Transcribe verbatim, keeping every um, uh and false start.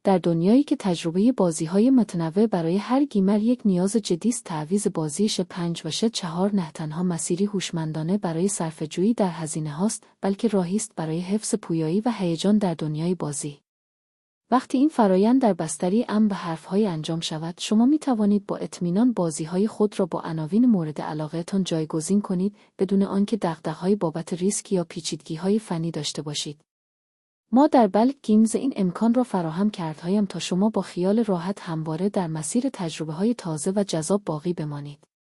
در دنیایی که تجربه بازی‌های متنوع برای هر گیمر یک نیاز جدی است، تعویض بازی ش پنج و ش چهار نه تنها مسیری هوشمندانه برای صرفه‌جویی در هزینه هاست، بلکه راهی است برای حفظ پویایی و هیجان در دنیای بازی. وقتی این فرایند در بستری امن به حرف‌های انجام شود، شما می توانید با اطمینان بازی‌های خود را با عناوین مورد علاقه‌تان جایگزین کنید بدون آنکه دغدغه‌هایی بابت ریسک یا پیچیدگی‌های فنی داشته باشید. ما در بلک گیمز این امکان را فراهم کرده‌ایم تا شما با خیال راحت همواره در مسیر تجربه‌های تازه و جذاب باقی بمانید.